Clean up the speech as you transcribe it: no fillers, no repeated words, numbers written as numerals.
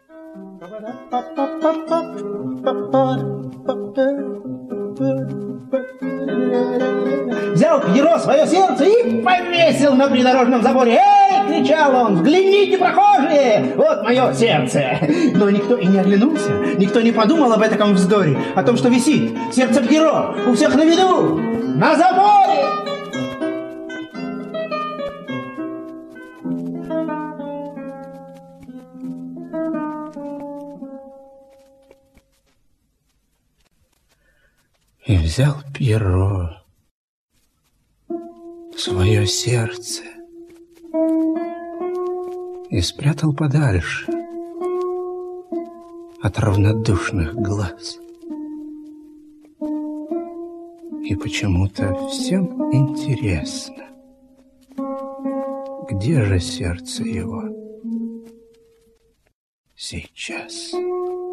Взял Пьеро свое сердце и повесил на придорожном заборе. «Эй!» — кричал он. «Взгляните, прохожие! Вот мое сердце!» Но никто и не оглянулся, никто не подумал об этом вздоре, о том, что висит сердце Пьеро у всех на виду, на заборе! И взял Пьеро свое сердце и спрятал подальше от равнодушных глаз. И почему-то всем интересно, где же сердце его сейчас.